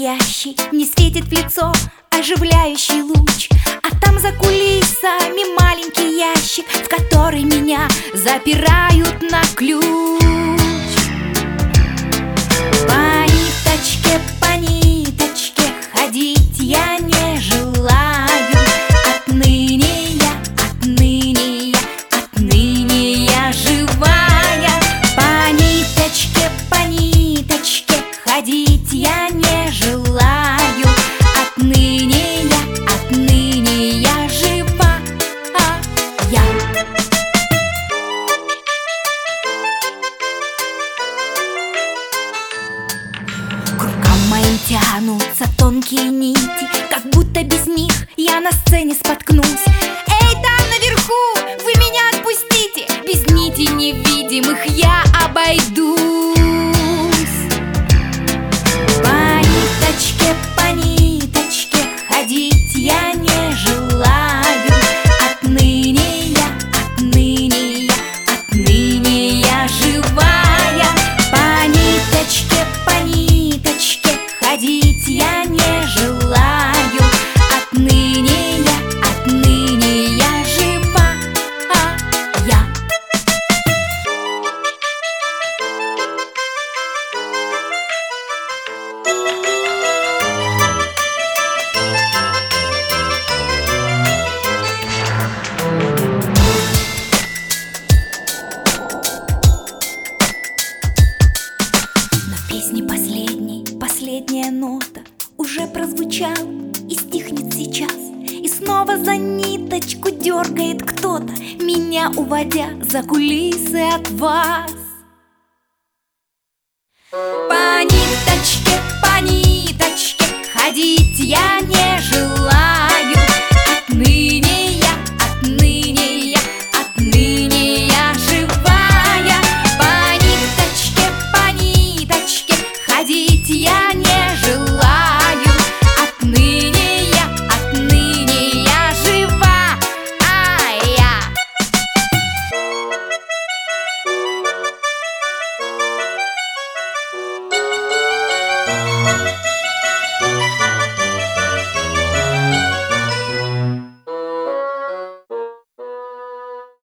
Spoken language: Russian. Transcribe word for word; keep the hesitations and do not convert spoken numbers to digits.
настоящий не светит в лицо оживляющий луч, а там за кулисами маленький ящик, в который меня запирают на ключ. По ниточке, по ниточке ходить я не желаю. Отныне я, отныне я, отныне я живая. По ниточке, по ниточке ходить я не желаю. Отныне я, отныне я жива, а я. К рукам моим тянутся тонкие нити, как будто без них я на сцене споткнусь. Эй, там наверху, вы меня отпустите, без нитей невидимых я обойдусь. По ниточке, по ниточке ходить я не желаю. Отныне я, отныне я, отныне я живая. По ниточке, по ниточке ходить я не желаю. Отныне я, отныне я жива, а я. Песни последней, последняя нота уже прозвучала и стихнет сейчас. И снова за ниточку дергает кто-то, меня уводя за кулисы от вас. По ниточке, по ниточке ходить я не желаю.